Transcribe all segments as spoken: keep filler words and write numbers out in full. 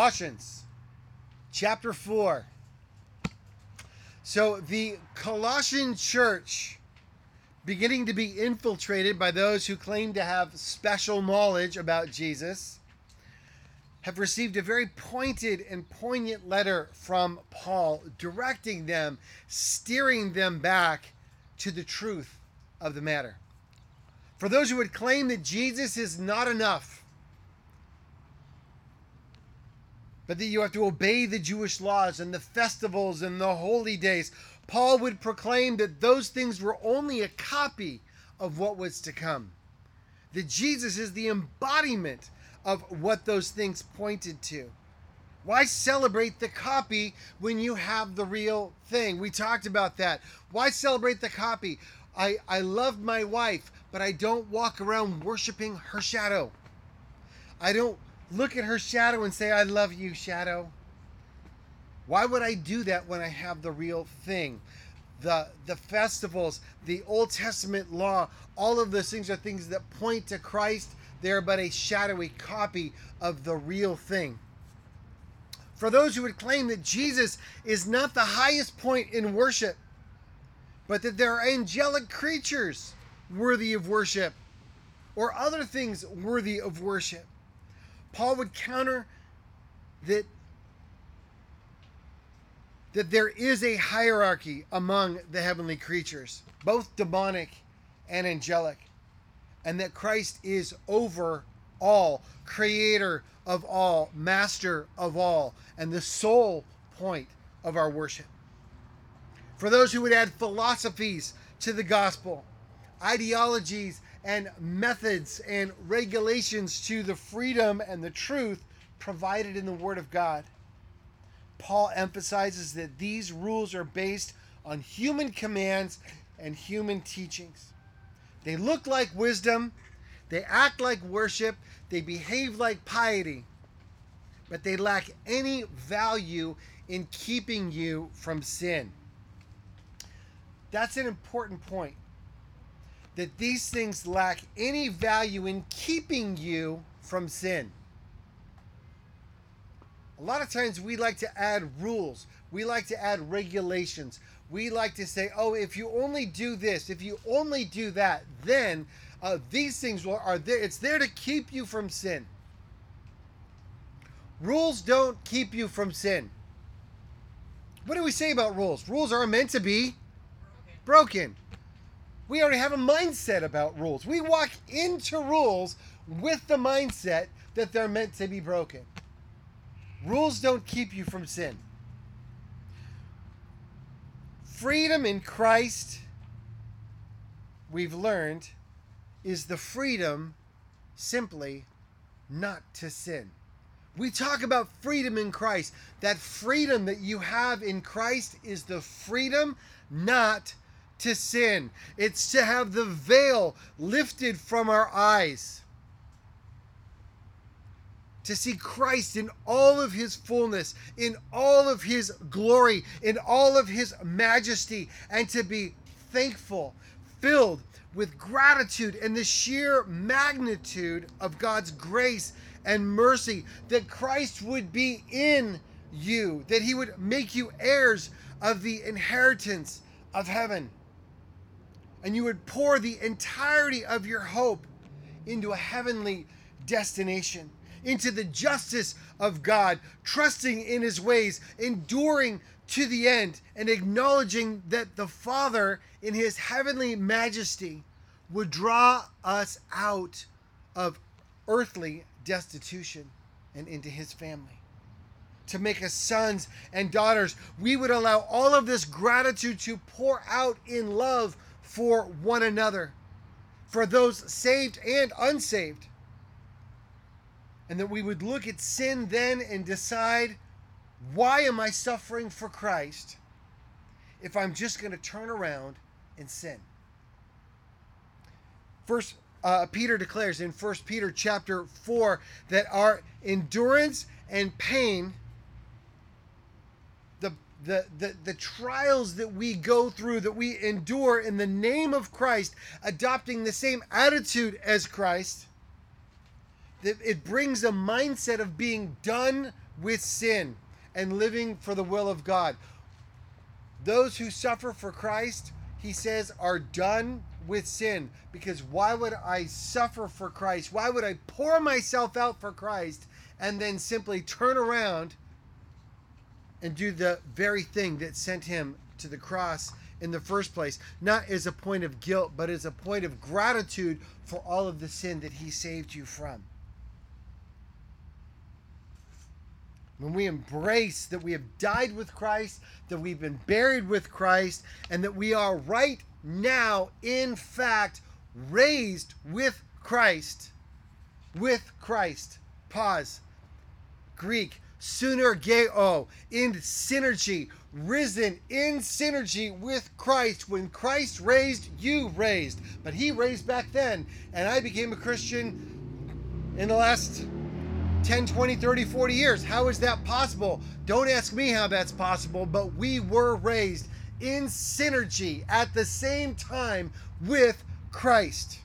Colossians chapter four. So the Colossian church, beginning to be infiltrated by those who claim to have special knowledge about Jesus, have received a very pointed and poignant letter from Paul, directing them, steering them back to the truth of the matter. For those who would claim that Jesus is not enough, but that you have to obey the Jewish laws and the festivals and the holy days, Paul would proclaim that those things were only a copy of what was to come. That Jesus is the embodiment of what those things pointed to. Why celebrate the copy when you have the real thing? We talked about that. Why celebrate the copy? I, I love my wife, but I don't walk around worshiping her shadow. I don't look at her shadow and say, I love you, shadow. Why would I do that when I have the real thing? The, the festivals, the Old Testament law, all of those things are things that point to Christ. They're but a shadowy copy of the real thing. For those who would claim that Jesus is not the highest point in worship, but that there are angelic creatures worthy of worship, or other things worthy of worship, Paul would counter that, that there is a hierarchy among the heavenly creatures, both demonic and angelic, and that Christ is over all, creator of all, master of all, and the sole point of our worship. For those who would add philosophies to the gospel, ideologies and methods and regulations to the freedom and the truth provided in the Word of God, Paul emphasizes that these rules are based on human commands and human teachings. They look like wisdom, they act like worship, they behave like piety, but they lack any value in keeping you from sin. That's an important point. That these things lack any value in keeping you from sin. A lot of times we like to add rules. We like to add regulations. We like to say, oh, if you only do this, if you only do that, then uh, these things are there. It's there to keep you from sin. Rules don't keep you from sin. What do we say about rules? Rules are meant to be broken. We already have a mindset about rules. We walk into rules with the mindset that they're meant to be broken. Rules don't keep you from sin. Freedom in Christ, we've learned, is the freedom simply not to sin. We talk about freedom in Christ. That freedom that you have in Christ is the freedom not to sin. It's to have the veil lifted from our eyes, to see Christ in all of his fullness, in all of his glory, in all of his majesty, and to be thankful, filled with gratitude and the sheer magnitude of God's grace and mercy, that Christ would be in you, that he would make you heirs of the inheritance of heaven. And you would pour the entirety of your hope into a heavenly destination, into the justice of God, trusting in his ways, enduring to the end, and acknowledging that the Father, in his heavenly majesty, would draw us out of earthly destitution and into his family. To make us sons and daughters, we would allow all of this gratitude to pour out in love for one another, for those saved and unsaved. And that we would look at sin then and decide, why am I suffering for Christ if I'm just going to turn around and sin? First, uh, Peter declares in First Peter chapter four that our endurance and pain, the, the, the, the trials that we go through, that we endure in the name of Christ, adopting the same attitude as Christ, that it brings a mindset of being done with sin and living for the will of God. Those who suffer for Christ, he says, are done with sin. Because why would I suffer for Christ? Why would I pour myself out for Christ and then simply turn around and do the very thing that sent him to the cross in the first place? Not as a point of guilt, but as a point of gratitude for all of the sin that he saved you from. When we embrace that we have died with Christ, that we've been buried with Christ, and that we are right now, in fact, raised with Christ, with Christ. Pause. Greek, synergeo, in synergy, risen in synergy with Christ. When Christ raised, you raised. But he raised back then, and I became a Christian in the last ten, twenty, thirty, forty years. How is that possible? Don't ask me how that's possible, but we were raised in synergy at the same time with Christ.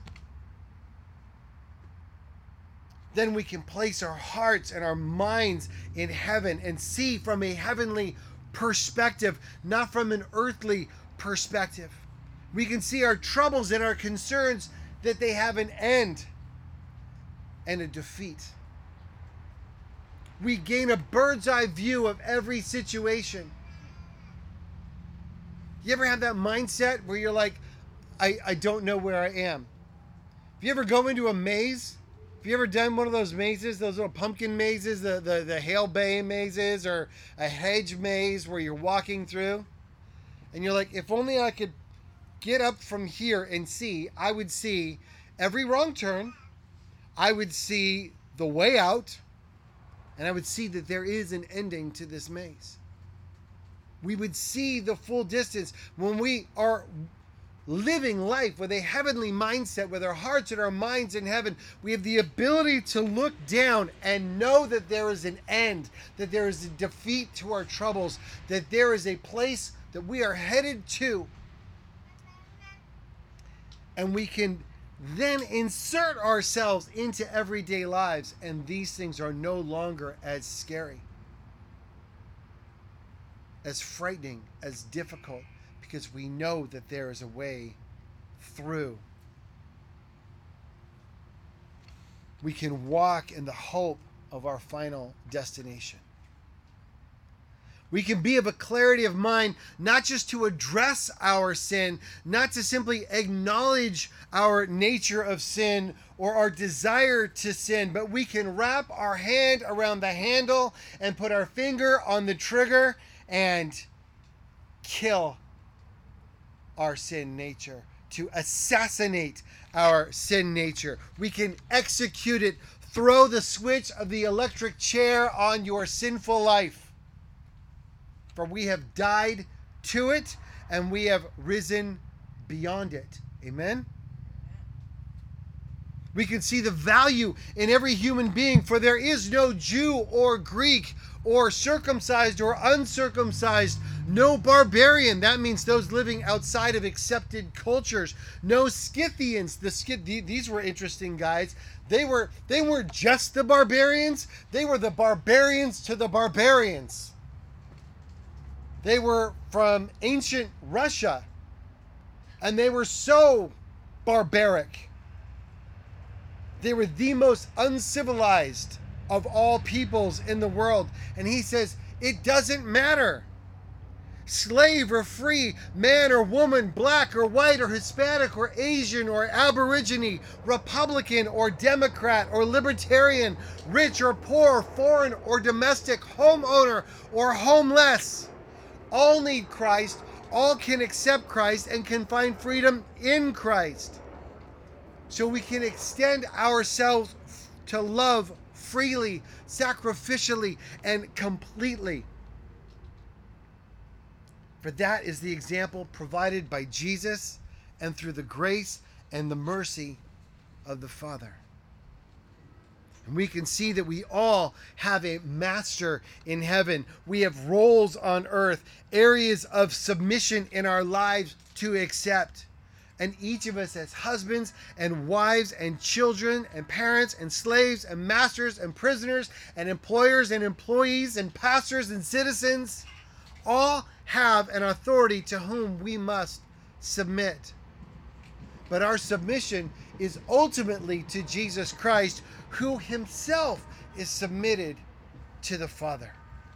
Then we can place our hearts and our minds in heaven and see from a heavenly perspective, not from an earthly perspective. We can see our troubles and our concerns, that they have an end and a defeat. We gain a bird's eye view of every situation. You ever have that mindset where you're like, I, I don't know where I am? If you ever go into a maze, have you ever done one of those mazes, those little pumpkin mazes, the, the, the Hale Bay mazes, or a hedge maze where you're walking through? And you're like, if only I could get up from here and see, I would see every wrong turn. I would see the way out. And I would see that there is an ending to this maze. We would see the full distance when we are living life with a heavenly mindset, with our hearts and our minds in heaven. We have the ability to look down and know that there is an end, that there is a defeat to our troubles, that there is a place that we are headed to. And we can then insert ourselves into everyday lives, and these things are no longer as scary, as frightening, as difficult, because we know that there is a way through. We can walk in the hope of our final destination. We can be of a clarity of mind, not just to address our sin, not to simply acknowledge our nature of sin or our desire to sin, but we can wrap our hand around the handle and put our finger on the trigger and kill our sin nature, to assassinate our sin nature. We can execute it, throw the switch of the electric chair on your sinful life. For we have died to it, and we have risen beyond it. Amen? We can see the value in every human being, for there is no Jew or Greek or circumcised or uncircumcised, no barbarian. That means those living outside of accepted cultures. No Scythians. The Scyth- these were interesting guys. They were they weren't just the barbarians. They were the barbarians to the barbarians. They were from ancient Russia, and they were so barbaric. They were the most uncivilized of all peoples in the world. And he says, it doesn't matter. Slave or free, man or woman, black or white or Hispanic or Asian or Aborigine, Republican or Democrat or Libertarian, rich or poor, foreign or domestic, homeowner or homeless. All need Christ, all can accept Christ and can find freedom in Christ. So we can extend ourselves to love freely, sacrificially, and completely. For that is the example provided by Jesus and through the grace and the mercy of the Father. And we can see that we all have a master in heaven. We have roles on earth, areas of submission in our lives to accept. And each of us as husbands and wives and children and parents and slaves and masters and prisoners and employers and employees and pastors and citizens all have an authority to whom we must submit. But our submission is ultimately to Jesus Christ, who himself is submitted to the Father.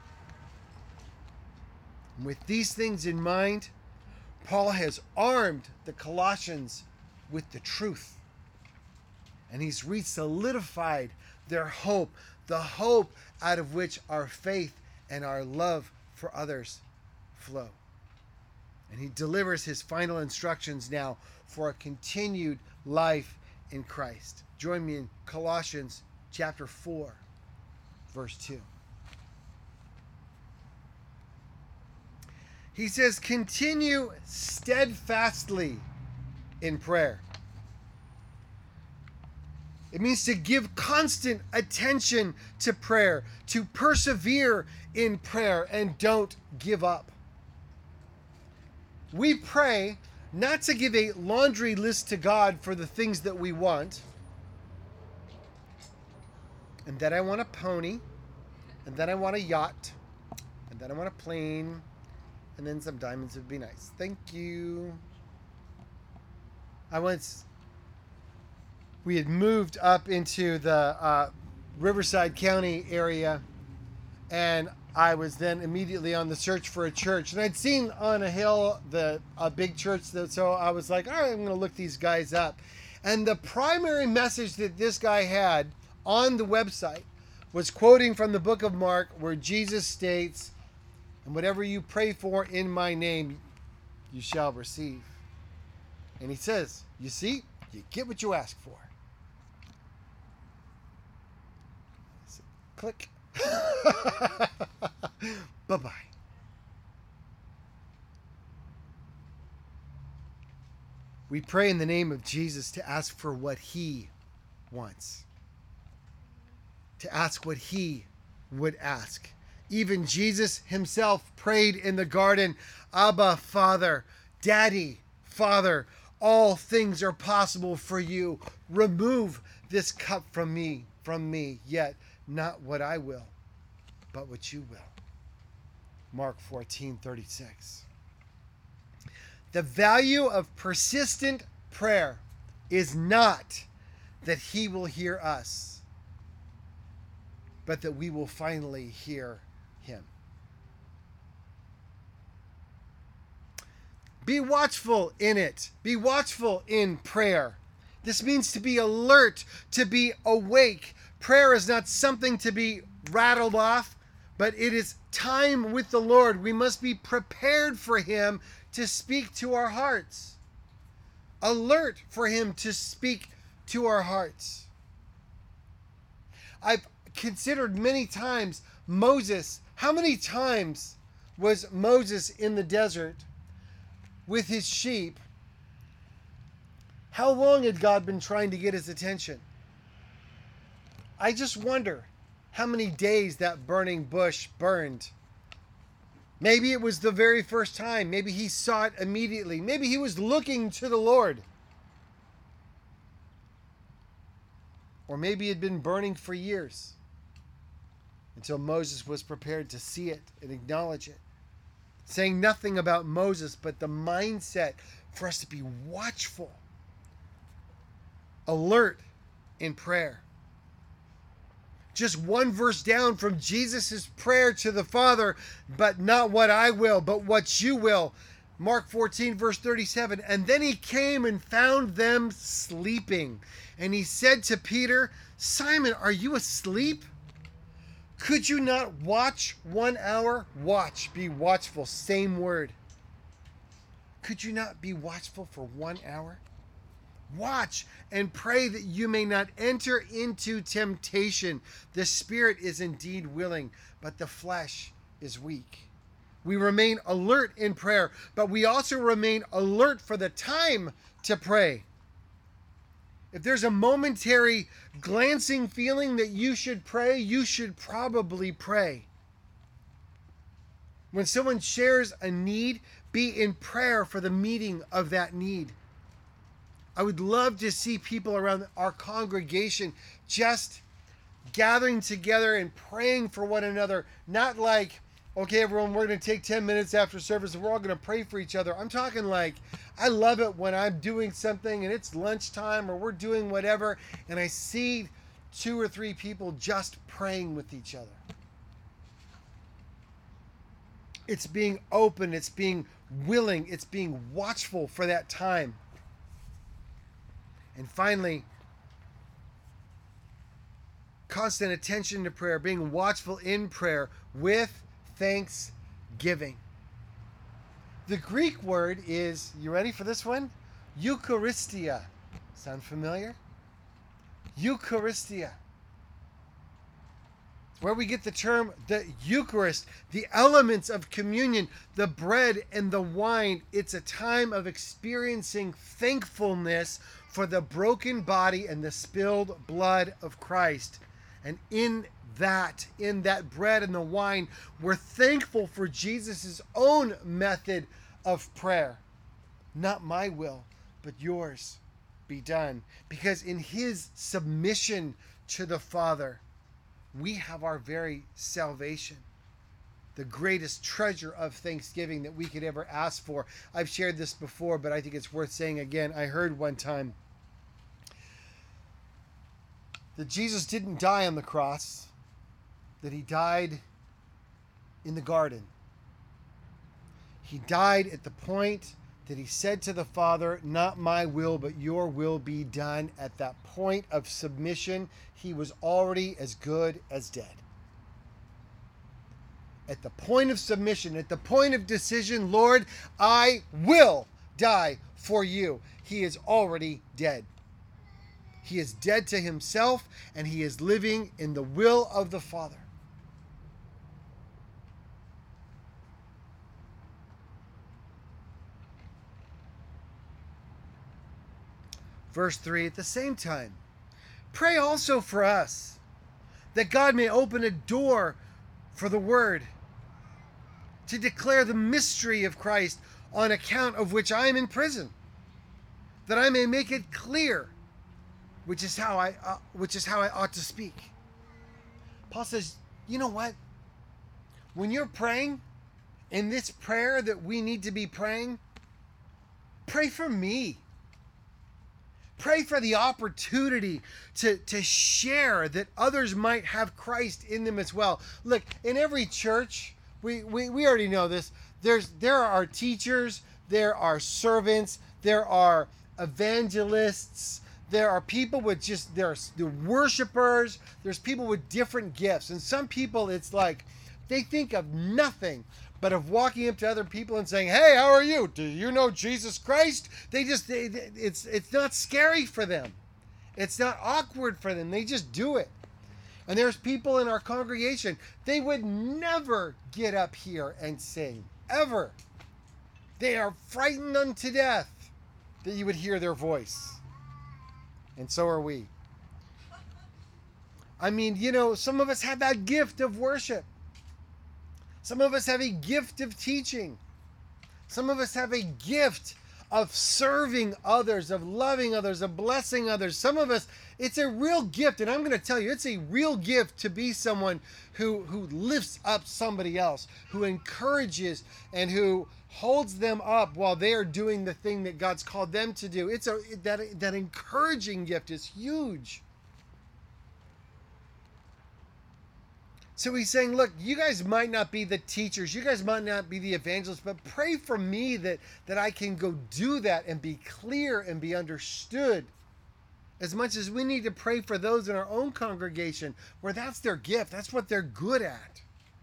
With these things in mind, Paul has armed the Colossians with the truth. And he's re-solidified their hope, the hope out of which our faith and our love for others flow. And he delivers his final instructions now for a continued life in Christ. Join me in Colossians chapter four, verse two. He says, continue steadfastly in prayer. It means to give constant attention to prayer, to persevere in prayer, and don't give up. We pray not to give a laundry list to God for the things that we want, and that I want a pony, and then I want a yacht, and then I want a plane, and then some diamonds would be nice. Thank you. I once, we had moved up into the uh, Riverside County area, and I was then immediately on the search for a church. And I'd seen on a hill the a big church, that, so I was like, all right, I'm going to look these guys up. And the primary message that this guy had on the website was quoting from the book of Mark, where Jesus states, and whatever you pray for in my name, you shall receive. And he says, you see, you get what you ask for. So, click. Bye-bye. We pray in the name of Jesus to ask for what he wants. To ask what he would ask. Even Jesus himself prayed in the garden, Abba, Father, Daddy, Father, all things are possible for you. Remove this cup from me, from me, yet not what I will, but what you will. Mark fourteen thirty-six. The value of persistent prayer is not that he will hear us, but that we will finally hear him. Be watchful in it. Be watchful in prayer. This means to be alert, to be awake. Prayer is not something to be rattled off, but it is time with the Lord. We must be prepared for him to speak to our hearts. Alert for him to speak to our hearts. I've considered many times Moses. How many times was Moses in the desert with his sheep? How long had God been trying to get his attention? I just wonder how many days that burning bush burned. Maybe it was the very first time. Maybe he saw it immediately. Maybe he was looking to the Lord. Or maybe it had been burning for years, until Moses was prepared to see it and acknowledge it. Saying nothing about Moses, but the mindset for us to be watchful, alert in prayer. Just one verse down from Jesus' prayer to the Father, but not what I will, but what you will. Mark fourteen, verse thirty-seven. And then he came and found them sleeping. And he said to Peter, Simon, are you asleep? Could you not watch one hour? Watch, be watchful, same word. Could you not be watchful for one hour? Watch and pray that you may not enter into temptation. The spirit is indeed willing, but the flesh is weak. We remain alert in prayer, but we also remain alert for the time to pray. If there's a momentary glancing feeling that you should pray, you should probably pray. When someone shares a need, be in prayer for the meeting of that need. I would love to see people around our congregation just gathering together and praying for one another. Not like, okay, everyone, we're going to take ten minutes after service and we're all going to pray for each other. I'm talking like, I love it when I'm doing something and it's lunchtime or we're doing whatever and I see two or three people just praying with each other. It's being open, it's being willing, it's being watchful for that time. And finally, constant attention to prayer, being watchful in prayer with thanksgiving. The Greek word is, you ready for this one? Eucharistia. Sound familiar? Eucharistia. It's where we get the term the Eucharist, the elements of communion, the bread and the wine. It's a time of experiencing thankfulness for the broken body and the spilled blood of Christ. And in that, in that bread and the wine, we're thankful for Jesus' own method of prayer. Not my will, but yours be done. Because in his submission to the Father, we have our very salvation. The greatest treasure of thanksgiving that we could ever ask for. I've shared this before, but I think it's worth saying again. I heard one time that Jesus didn't die on the cross, that he died in the garden. He died at the point that he said to the Father, not my will, but your will be done. At that point of submission, he was already as good as dead. At the point of submission, at the point of decision, Lord, I will die for you. He is already dead. He is dead to himself, and he is living in the will of the Father. Verse three, at the same time, pray also for us, that God may open a door for the word, to declare the mystery of Christ, on account of which I am in prison, that I may make it clear, which is how I uh, which is how I ought to speak. Paul says, you know what? When you're praying, in this prayer that we need to be praying, pray for me. Pray for the opportunity to, to share that others might have Christ in them as well. Look, in every church, we, we, we already know this, there's there are teachers, there are servants, there are evangelists, there are people with just, there's the worshipers, there's people with different gifts. And some people, it's like, they think of nothing but of walking up to other people and saying, hey, how are you? Do you know Jesus Christ? They just, they, it's it's not scary for them. It's not awkward for them. They just do it. And there's people in our congregation, they would never get up here and sing, ever. They are frightened unto death that you would hear their voice. And so are we. I mean, you know, some of us have that gift of worship. Some of us have a gift of teaching. Some of us have a gift of serving others, of loving others, of blessing others. Some of us, it's a real gift. And I'm going to tell you, it's a real gift to be someone who, who lifts up somebody else, who encourages and who holds them up while they are doing the thing that God's called them to do. It's a that, that encouraging gift is huge. So he's saying, look, you guys might not be the teachers, you guys might not be the evangelists, but pray for me that, that I can go do that and be clear and be understood. As much as we need to pray for those in our own congregation where that's their gift, that's what they're good at.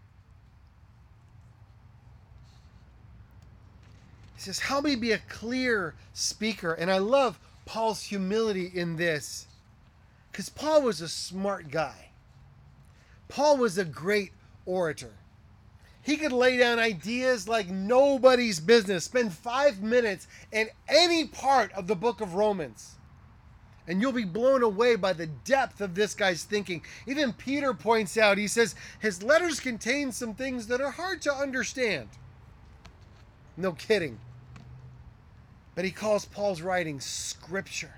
He says, help me be a clear speaker. And I love Paul's humility in this, because Paul was a smart guy. Paul was a great orator. He could lay down ideas like nobody's business, spend five minutes in any part of the book of Romans, and you'll be blown away by the depth of this guy's thinking. Even Peter points out, he says, his letters contain some things that are hard to understand. No kidding. But he calls Paul's writing scripture.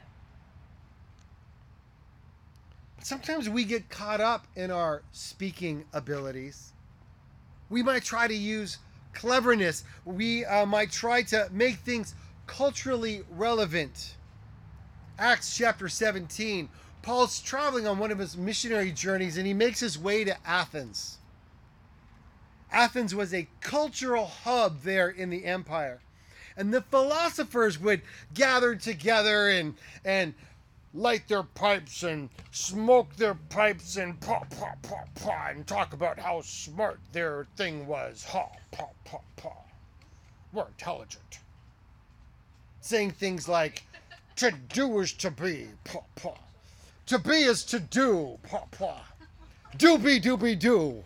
But sometimes we get caught up in our speaking abilities. We might try to use cleverness. We uh, might try to make things culturally relevant. Acts chapter seventeen. Paul's traveling on one of his missionary journeys and he makes his way to Athens. Athens was a cultural hub there in the empire. And the philosophers would gather together and, and light their pipes and smoke their pipes and paw, paw, paw, paw, and talk about how smart their thing was. Ha, paw, paw, paw. We're intelligent. Saying things like, to do is to be, paw, paw. To be is to do, paw, paw. Doobie, doobie, do.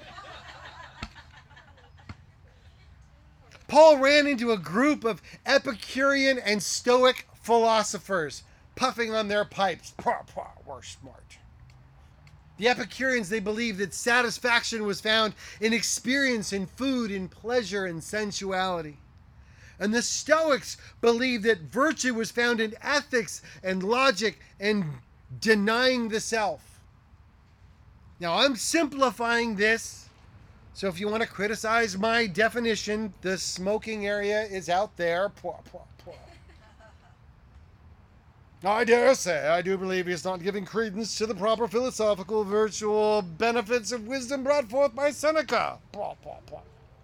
Paul ran into a group of Epicurean and Stoic philosophers puffing on their pipes. Paw, paw, we're smart. The Epicureans, they believed that satisfaction was found in experience, in food, in pleasure, and sensuality. And the Stoics believed that virtue was found in ethics and logic and denying the self. Now, I'm simplifying this, so if you want to criticize my definition, the smoking area is out there. Pwah, pwah, pwah. I dare say, I do believe he is not giving credence to the proper philosophical, virtual benefits of wisdom brought forth by Seneca. Pwah, pwah, pwah.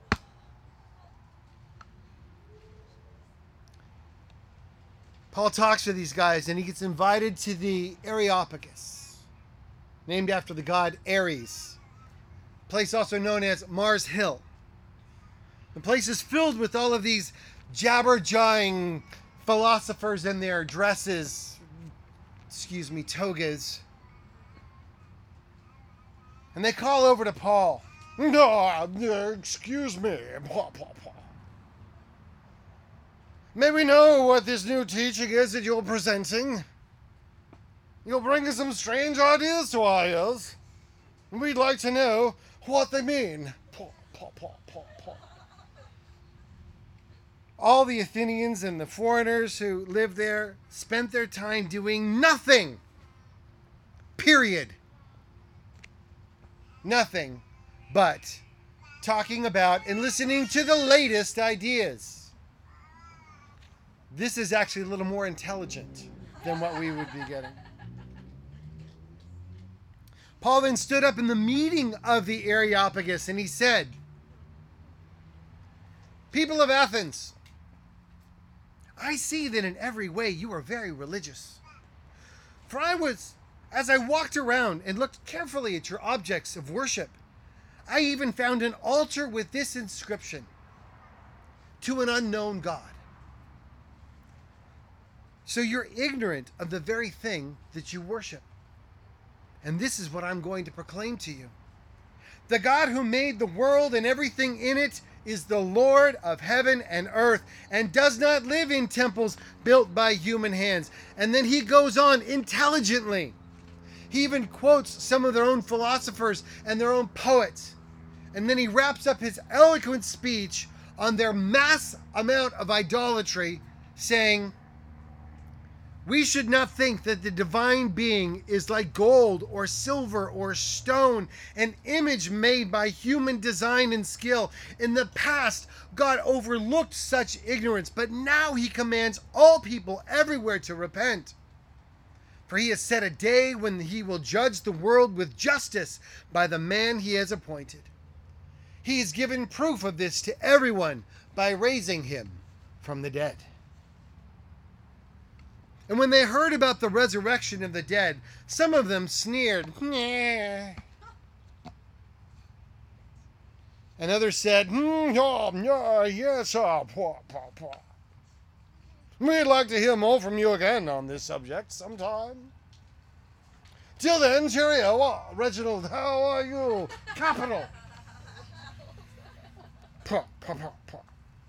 Paul talks to these guys and he gets invited to the Areopagus, named after the god Ares, a place also known as Mars Hill. The place is filled with all of these jabber-jawing philosophers in their dresses, excuse me, togas. And they call over to Paul. No, excuse me. May we know what this new teaching is that you're presenting? You're bringing some strange ideas to our ears. We'd like to know what they mean. All the Athenians and the foreigners who lived there spent their time doing nothing. Period. Nothing but talking about and listening to the latest ideas. This is actually a little more intelligent than what we would be getting. Paul then stood up in the meeting of the Areopagus and he said, "People of Athens, I see that in every way you are very religious. For I was, as I walked around and looked carefully at your objects of worship, I even found an altar with this inscription, 'To an unknown God.' So you're ignorant of the very thing that you worship. And this is what I'm going to proclaim to you. The God who made the world and everything in it is the Lord of heaven and earth and does not live in temples built by human hands." And then he goes on intelligently. He even quotes some of their own philosophers and their own poets. And then he wraps up his eloquent speech on their mass amount of idolatry, saying, "We should not think that the divine being is like gold or silver or stone, an image made by human design and skill. In the past, God overlooked such ignorance, but now he commands all people everywhere to repent. For he has set a day when he will judge the world with justice by the man he has appointed. He has given proof of this to everyone by raising him from the dead." And when they heard about the resurrection of the dead, some of them sneered, "Nah." And others said, hmm, oh, yeah, yes, oh, pwah, pwah, pwah. We'd like to hear more from you again on this subject sometime. Till then, cheerio. Oh, Reginald, how are you? Capital. Pwah, pwah, pwah, pwah.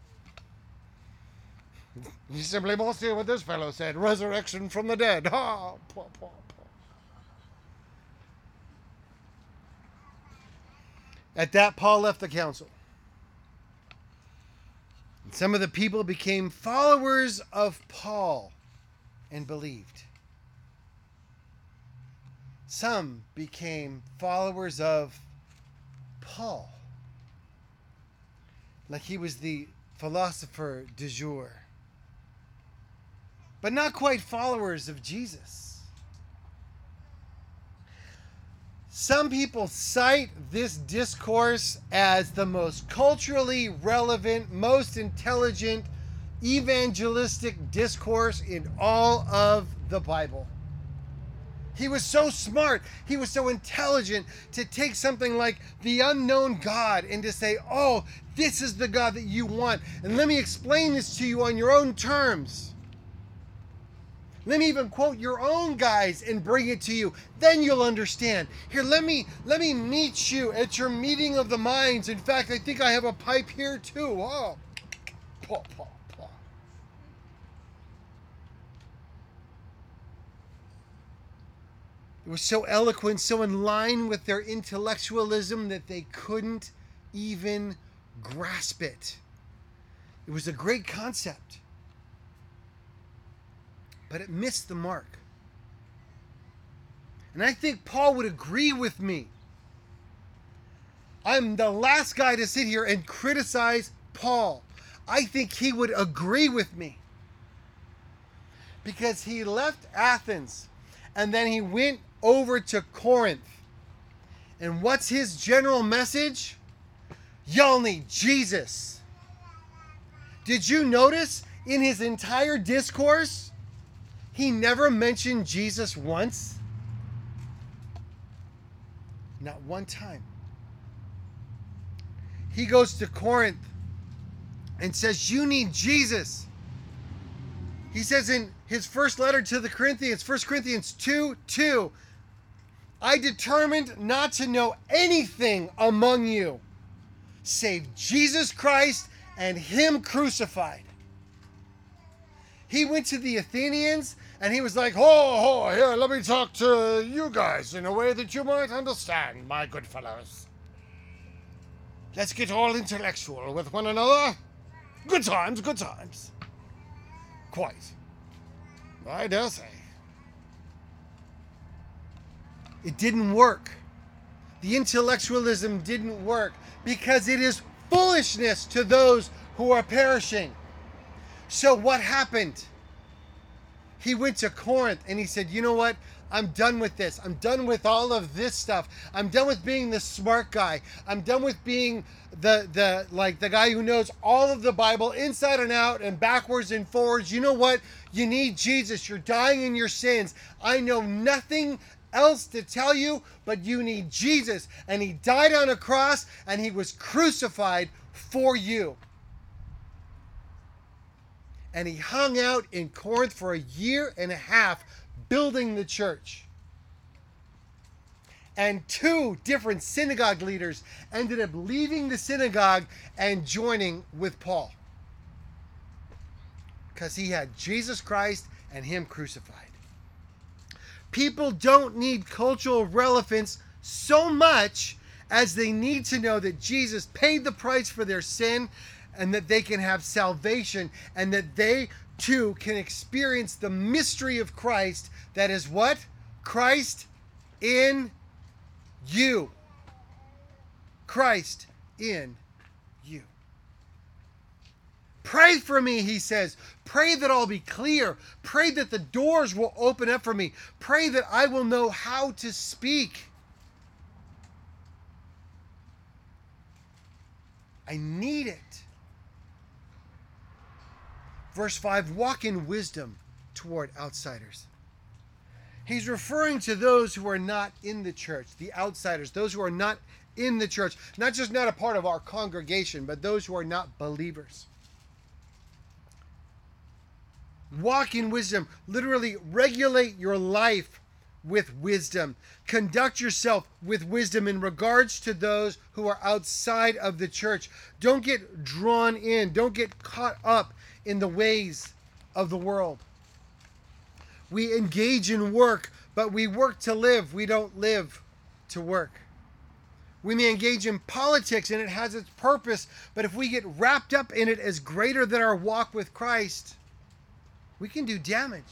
You simply must hear what this fellow said. Resurrection from the dead. Ha! Pwah, pwah, pwah. At that, Paul left the council. Some of the people became followers of Paul and believed. Some became followers of Paul, like he was the philosopher du jour, but not quite followers of Jesus. Some people cite this discourse as the most culturally relevant, most intelligent, evangelistic discourse in all of the Bible. He was so smart, he was so intelligent to take something like the unknown God and to say, oh, this is the God that you want. And let me explain this to you on your own terms. Let me even quote your own guys and bring it to you. Then you'll understand. Here, let me let me meet you at your meeting of the minds. In fact, I think I have a pipe here too. Oh, paw, paw, paw. It was so eloquent, so in line with their intellectualism that they couldn't even grasp it. It was a great concept, but it missed the mark. And I think Paul would agree with me. I'm the last guy to sit here and criticize Paul. I think he would agree with me. Because he left Athens and then he went over to Corinth. And what's his general message? Y'all need Jesus. Did you notice in his entire discourse, he never mentioned Jesus once? Not one time. He goes to Corinth and says, you need Jesus. He says in his first letter to the Corinthians, First Corinthians two two, I determined not to know anything among you save Jesus Christ and him crucified. He went to the Athenians and he was like, ho, ho, here, let me talk to you guys in a way that you might understand, my good fellows. Let's get all intellectual with one another. Good times, good times. Quite. I dare say. It didn't work. The intellectualism didn't work because it is foolishness to those who are perishing. So what happened? He went to Corinth and he said, you know what? I'm done with this. I'm done with all of this stuff. I'm done with being the smart guy. I'm done with being the, the like the guy who knows all of the Bible inside and out and backwards and forwards. You know what? You need Jesus. You're dying in your sins. I know nothing else to tell you, but you need Jesus. And he died on a cross and he was crucified for you. And he hung out in Corinth for a year and a half building the church. And two different synagogue leaders ended up leaving the synagogue and joining with Paul. Because he had Jesus Christ and him crucified. People don't need cultural relevance so much as they need to know that Jesus paid the price for their sin and that they can have salvation and that they too can experience the mystery of Christ. That is what? Christ in you. Christ in you. Pray for me, he says. Pray that I'll be clear. Pray that the doors will open up for me. Pray that I will know how to speak. I need it. Verse five, walk in wisdom toward outsiders. He's referring to those who are not in the church, the outsiders, those who are not in the church, not just not a part of our congregation, but those who are not believers. Walk in wisdom, literally regulate your life with wisdom. Conduct yourself with wisdom in regards to those who are outside of the church. Don't get drawn in. Don't get caught up in the ways of the world. We engage in work, but we work to live. We don't live to work. We may engage in politics and it has its purpose, but if we get wrapped up in it as greater than our walk with Christ, we can do damage.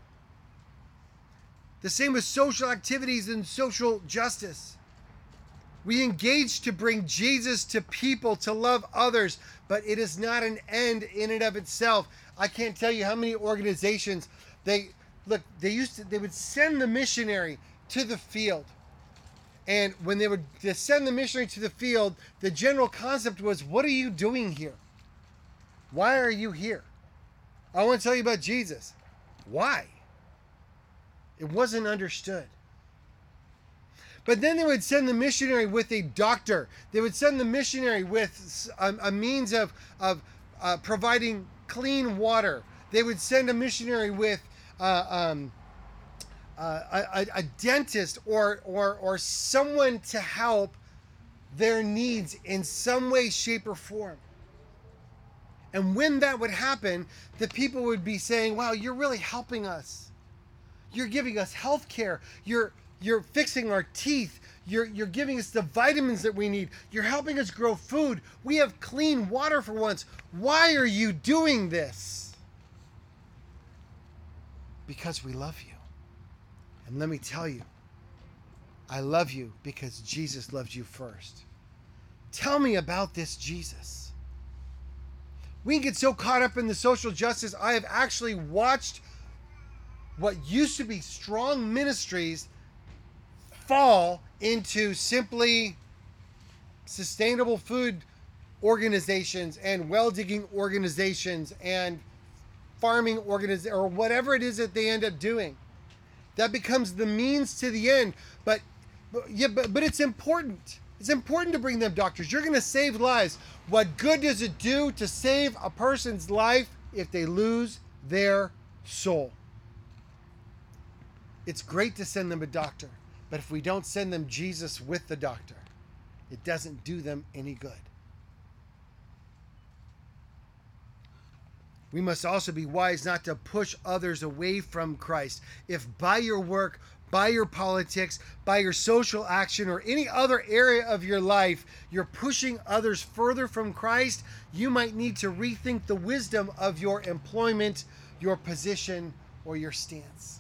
The same with social activities and social justice. We engage to bring Jesus to people, to love others, but it is not an end in and of itself. I can't tell you how many organizations, they look, they used to, they would send the missionary to the field. And when they would send the missionary to the field, the general concept was, what are you doing here? Why are you here? I want to tell you about Jesus. Why? It wasn't understood. But then they would send the missionary with a doctor. They would send the missionary with a, a means of, of uh, providing clean water. They would send a missionary with uh, um, uh, a, a dentist or, or, or someone to help their needs in some way, shape, or form. And when that would happen, the people would be saying, wow, you're really helping us. You're giving us health care. You're You're fixing our teeth. You're, you're giving us the vitamins that we need. You're helping us grow food. We have clean water for once. Why are you doing this? Because we love you. And let me tell you, I love you because Jesus loved you first. Tell me about this Jesus. We can get so caught up in the social justice. I have actually watched what used to be strong ministries fall into simply sustainable food organizations and well-digging organizations and farming organizations or whatever it is that they end up doing. That becomes the means to the end. But, but yeah, but, but it's important. It's important to bring them doctors. You're going to save lives. What good does it do to save a person's life if they lose their soul? It's great to send them a doctor. But if we don't send them Jesus with the doctor, it doesn't do them any good. We must also be wise not to push others away from Christ. If by your work, by your politics, by your social action, or any other area of your life, you're pushing others further from Christ, you might need to rethink the wisdom of your employment, your position, or your stance.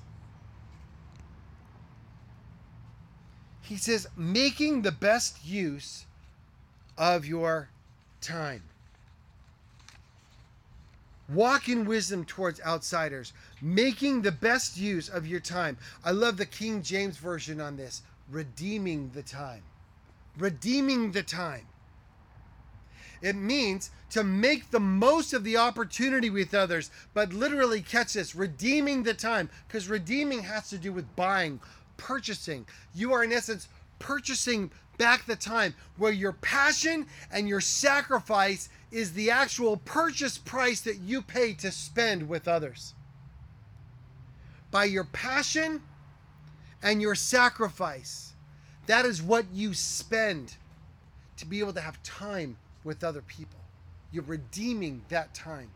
He says, making the best use of your time. Walk in wisdom towards outsiders. Making the best use of your time. I love the King James Version on this. Redeeming the time. Redeeming the time. It means to make the most of the opportunity with others, but literally catch this, redeeming the time, because redeeming has to do with buying, purchasing. You are in essence purchasing back the time where your passion and your sacrifice is the actual purchase price that you pay to spend with others. By your passion and your sacrifice, that is what you spend to be able to have time with other people. You're redeeming that time.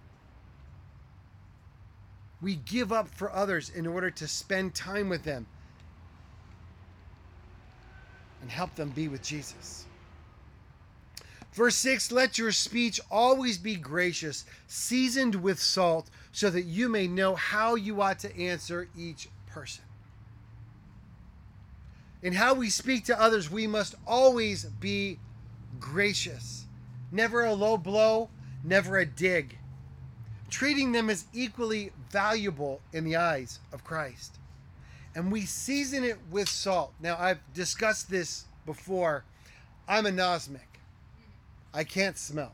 We give up for others in order to spend time with them and help them be with Jesus. Verse six, let your speech always be gracious, seasoned with salt, so that you may know how you ought to answer each person. In how we speak to others, we must always be gracious. Never a low blow, never a dig. Treating them as equally valuable in the eyes of Christ. And we season it with salt. Now, I've discussed this before. I'm a nosmic. I can't smell.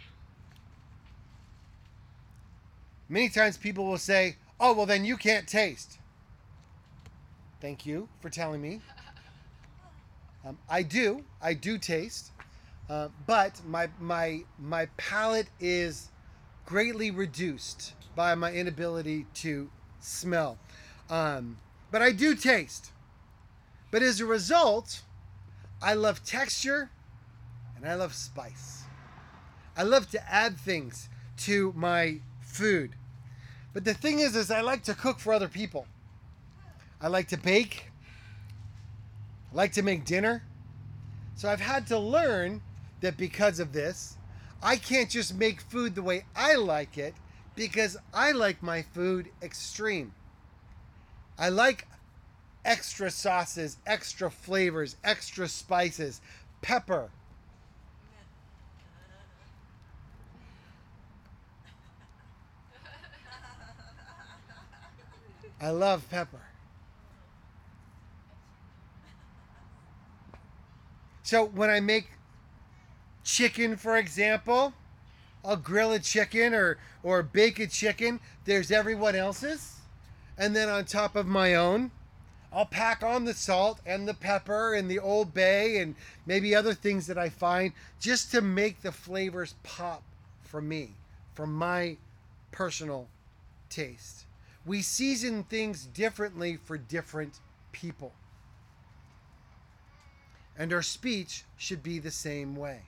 Many times people will say, oh, well, then you can't taste. Thank you for telling me. Um, I do. I do taste. Uh, but my, my, my palate is greatly reduced by my inability to smell. Um, But I do taste. But as a result, I love texture and I love spice. I love to add things to my food. But the thing is, is I like to cook for other people. I like to bake. I like to make dinner. So I've had to learn that because of this, I can't just make food the way I like it, because I like my food extreme. I like extra sauces, extra flavors, extra spices, pepper. I love pepper. So when I make chicken, for example, I'll grill a chicken or, or bake a chicken. There's everyone else's. And then on top of my own, I'll pack on the salt and the pepper and the Old Bay and maybe other things that I find just to make the flavors pop for me, for my personal taste. We season things differently for different people. And our speech should be the same way.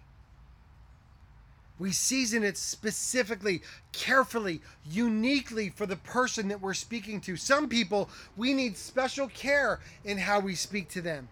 We season it specifically, carefully, uniquely for the person that we're speaking to. Some people, we need special care in how we speak to them.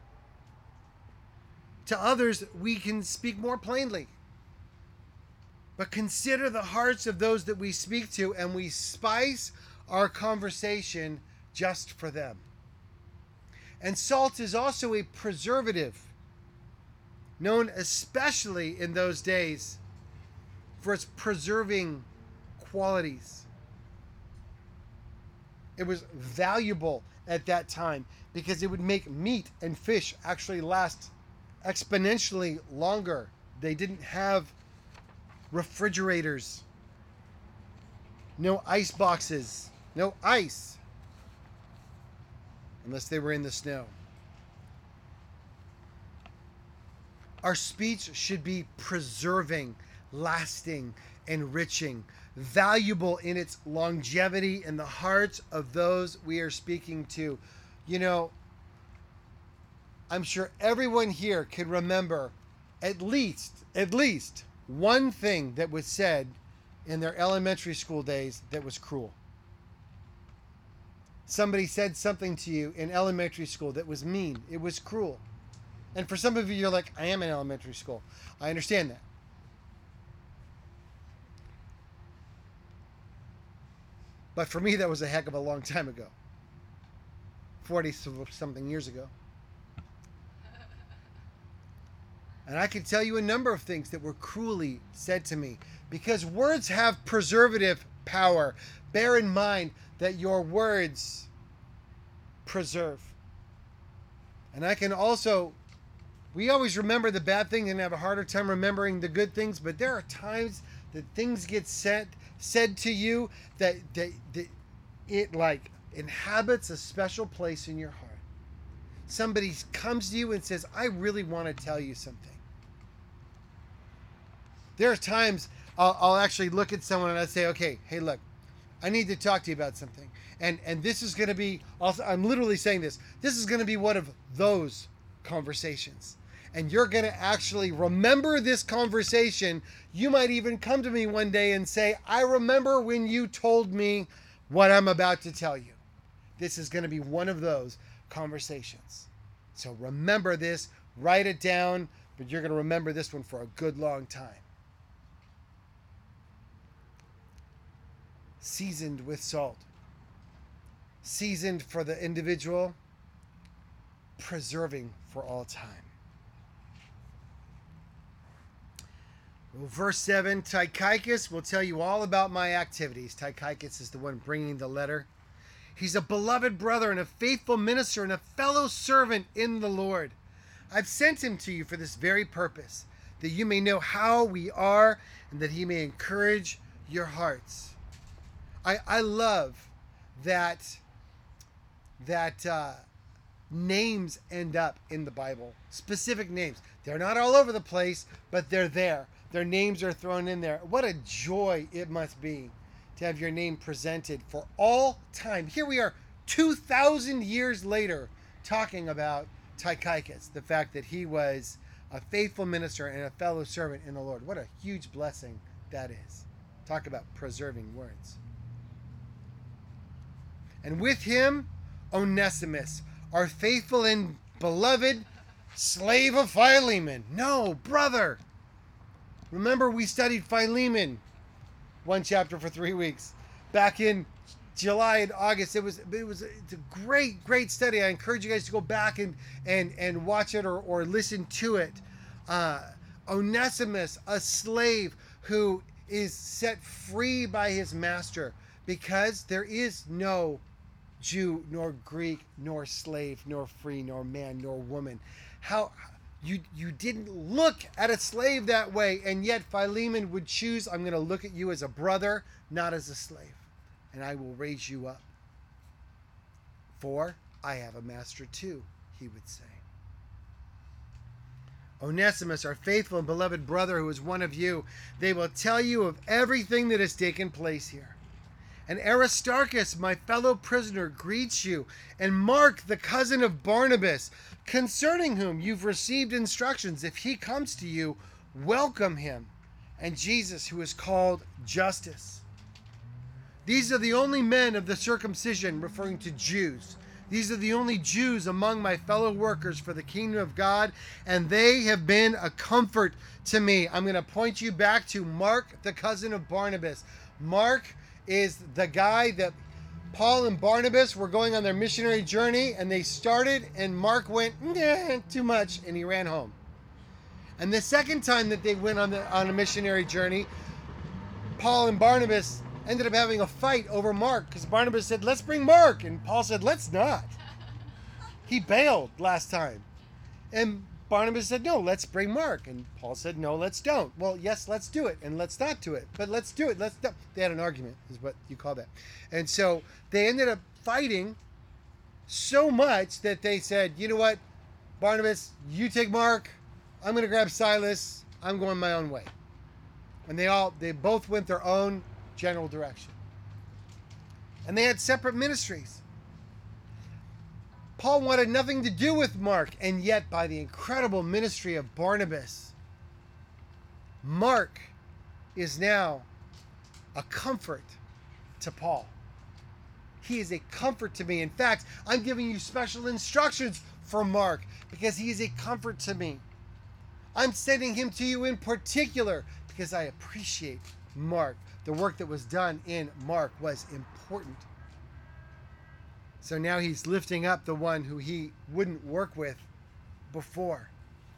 To others, we can speak more plainly. But consider the hearts of those that we speak to, and we spice our conversation just for them. And salt is also a preservative, known especially in those days for its preserving qualities. It was valuable at that time because it would make meat and fish actually last exponentially longer. They didn't have refrigerators, no ice boxes, no ice, unless they were in the snow. Our speech should be preserving, lasting, enriching, valuable in its longevity in the hearts of those we are speaking to. You know, I'm sure everyone here can remember at least, at least one thing that was said in their elementary school days that was cruel. Somebody said something to you in elementary school that was mean. It was cruel. And for some of you, you're like, I am in elementary school. I understand that. But for me, that was a heck of a long time ago. forty-something years ago. And I can tell you a number of things that were cruelly said to me. Because words have preservative power. Bear in mind that your words preserve. And I can also... We always remember the bad things and have a harder time remembering the good things. But there are times that things get said... said to you that, that that it like inhabits a special place in your heart. Somebody comes to you and says, I really want to tell you something. There are times I'll, I'll actually look at someone and I say, okay, hey, look, I need to talk to you about something. And and this is going to be, also, I'm literally saying this, this is going to be one of those conversations. And you're going to actually remember this conversation. You might even come to me one day and say, I remember when you told me what I'm about to tell you. This is going to be one of those conversations. So remember this, write it down, but you're going to remember this one for a good long time. Seasoned with salt. Seasoned for the individual, preserving for all time. Well, verse seven, Tychicus will tell you all about my activities. Tychicus is the one bringing the letter. He's a beloved brother and a faithful minister and a fellow servant in the Lord. I've sent him to you for this very purpose, that you may know how we are and that he may encourage your hearts. I, I love that, that uh, names end up in the Bible. Specific names. They're not all over the place, but they're there. Their names are thrown in there. What a joy it must be to have your name presented for all time. Here we are two thousand years later talking about Tychicus, the fact that he was a faithful minister and a fellow servant in the Lord. What a huge blessing that is. Talk about preserving words. And with him, Onesimus, our faithful and beloved slave of Philemon. No, brother. Remember, we studied Philemon one chapter for three weeks back in July and August. It was it was it's a great great study. I encourage you guys to go back and and and watch it or or listen to it. Uh, Onesimus, a slave who is set free by his master, because there is no Jew nor Greek nor slave nor free nor man nor woman. How you you didn't look at a slave that way, and yet Philemon would choose, I'm going to look at you as a brother, not as a slave, and I will raise you up. For I have a master too, he would say. Onesimus, our faithful and beloved brother who is one of you, they will tell you of everything that has taken place here. And Aristarchus, my fellow prisoner, greets you, and Mark, the cousin of Barnabas, concerning whom you've received instructions. If he comes to you, welcome him. And Jesus, who is called Justus. These are the only men of the circumcision, referring to Jews. These are the only Jews among my fellow workers for the kingdom of God, and they have been a comfort to me. I'm going to point you back to Mark, the cousin of Barnabas. Mark is the guy that Paul and Barnabas were going on their missionary journey, and they started, and Mark went, nah, too much, and he ran home. And the second time that they went on, the, on a missionary journey, Paul and Barnabas ended up having a fight over Mark, because Barnabas said, let's bring Mark, and Paul said, let's not. He bailed last time. And Barnabas said, no, let's bring Mark. And Paul said, no, let's don't. Well, yes, let's do it, and let's not do it. But let's do it. Let's don't. They had an argument, is what you call that. And so they ended up fighting so much that they said, you know what, Barnabas, you take Mark. I'm going to grab Silas. I'm going my own way. And they all, they both went their own general direction. And they had separate ministries. Paul wanted nothing to do with Mark, and yet by the incredible ministry of Barnabas, Mark is now a comfort to Paul. He is a comfort to me. In fact, I'm giving you special instructions for Mark because he is a comfort to me. I'm sending him to you in particular because I appreciate Mark. The work that was done in Mark was important. So now he's lifting up the one who he wouldn't work with before.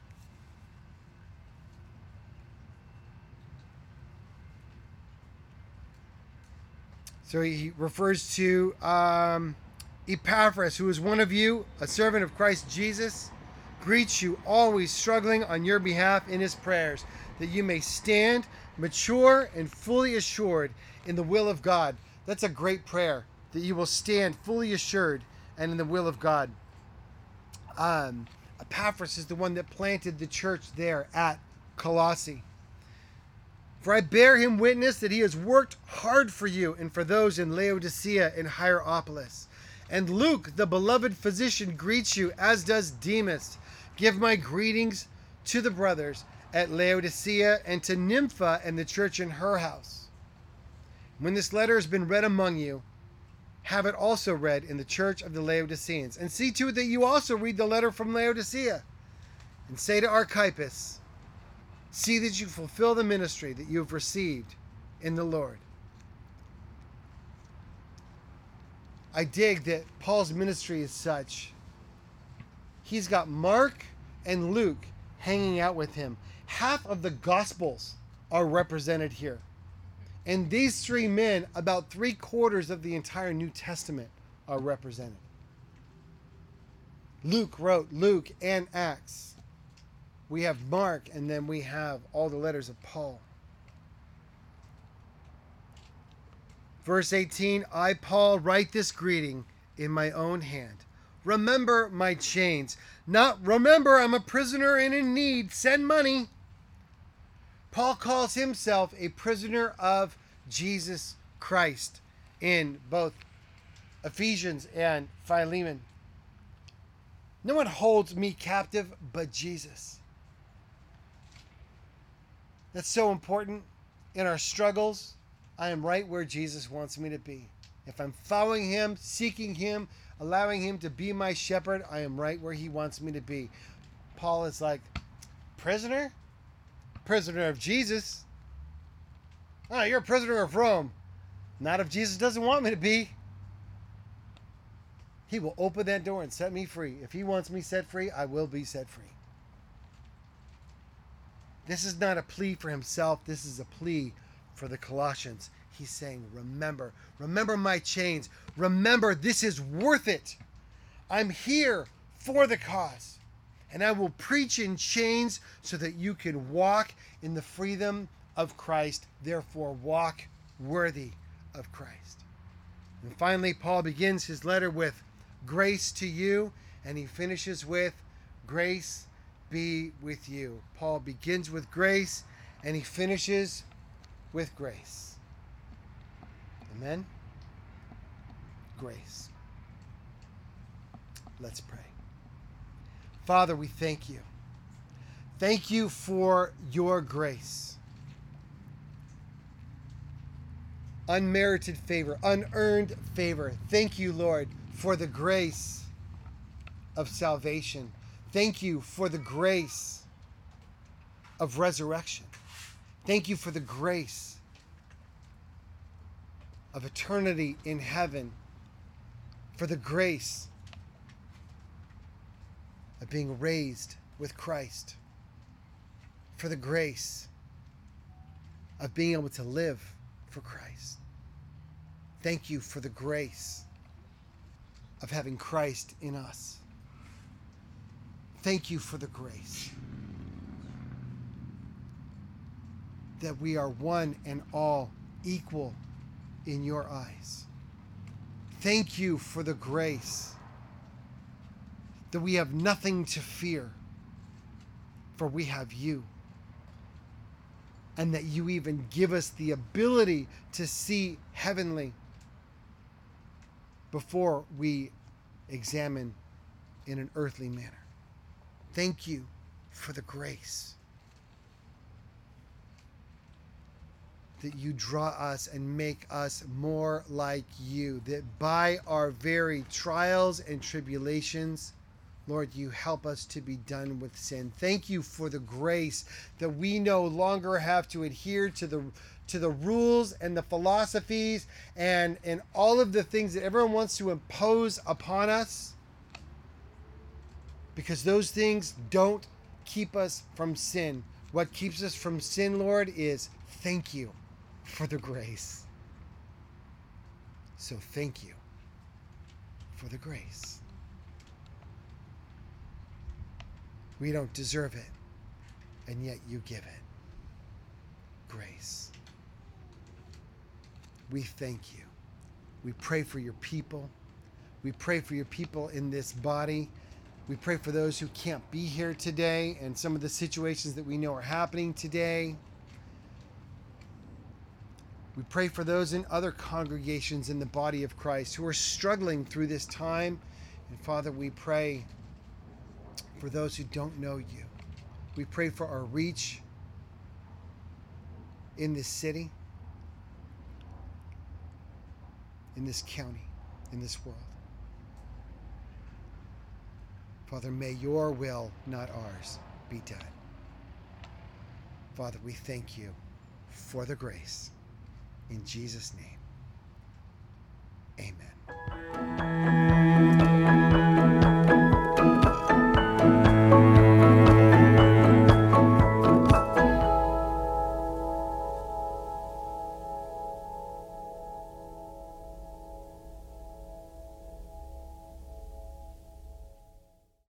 So he refers to um, Epaphras, who is one of you, a servant of Christ Jesus, greets you, always struggling on your behalf in his prayers, that you may stand mature and fully assured in the will of God. That's a great prayer, that you will stand fully assured and in the will of God. Um, Epaphras is the one that planted the church there at Colossae. For I bear him witness that he has worked hard for you and for those in Laodicea and Hierapolis. And Luke, the beloved physician, greets you, as does Demas. Give my greetings to the brothers at Laodicea and to Nympha and the church in her house. When this letter has been read among you, have it also read in the church of the Laodiceans. And see to it that you also read the letter from Laodicea. And say to Archippus, see that you fulfill the ministry that you have received in the Lord. I dig that Paul's ministry is such. He's got Mark and Luke hanging out with him. Half of the Gospels are represented here. And these three men, about three quarters of the entire New Testament are represented. Luke wrote Luke and Acts. We have Mark, and then we have all the letters of Paul. Verse eighteen, I, Paul, write this greeting in my own hand. Remember my chains. Not remember I'm a prisoner and in need. Send money. Paul calls himself a prisoner of Jesus Christ in both Ephesians and Philemon. No one holds me captive but Jesus. That's so important in our struggles. I am right where Jesus wants me to be. If I'm following him, seeking him, allowing him to be my shepherd, I am right where he wants me to be. Paul is like, prisoner? Prisoner of Jesus. Oh, you're a prisoner of Rome. Not if Jesus doesn't want me to be. He will open that door and set me free. If he wants me set free, I will be set free. This is not a plea for himself. This is a plea for the Colossians. He's saying, remember, remember my chains. Remember, this is worth it. I'm here for the cause. And I will preach in chains so that you can walk in the freedom of Christ. Therefore, walk worthy of Christ. And finally, Paul begins his letter with grace to you, and he finishes with grace be with you. Paul begins with grace, and he finishes with grace. Amen? Grace. Let's pray. Father, we thank you. Thank you for your grace. Unmerited favor, unearned favor. Thank you, Lord, for the grace of salvation. Thank you for the grace of resurrection. Thank you for the grace of eternity in heaven, for the grace of being raised with Christ, for the grace of being able to live for Christ. Thank you for the grace of having Christ in us. Thank you for the grace that we are one and all equal in your eyes. Thank you for the grace that we have nothing to fear, for we have you. And that you even give us the ability to see heavenly before we examine in an earthly manner. Thank you for the grace that you draw us and make us more like you, that by our very trials and tribulations, Lord, you help us to be done with sin. Thank you for the grace that we no longer have to adhere to the to the rules and the philosophies and, and all of the things that everyone wants to impose upon us, because those things don't keep us from sin. What keeps us from sin, Lord, is thank you for the grace. So thank you for the grace. We don't deserve it, and yet you give it. Grace. We thank you. We pray for your people. We pray for your people in this body. We pray for those who can't be here today and some of the situations that we know are happening today. We pray for those in other congregations in the body of Christ who are struggling through this time. And Father, we pray for those who don't know you. We pray for our reach in this city, in this county, in this world. Father, may your will, not ours, be done. Father, we thank you for the grace. In Jesus' name, amen.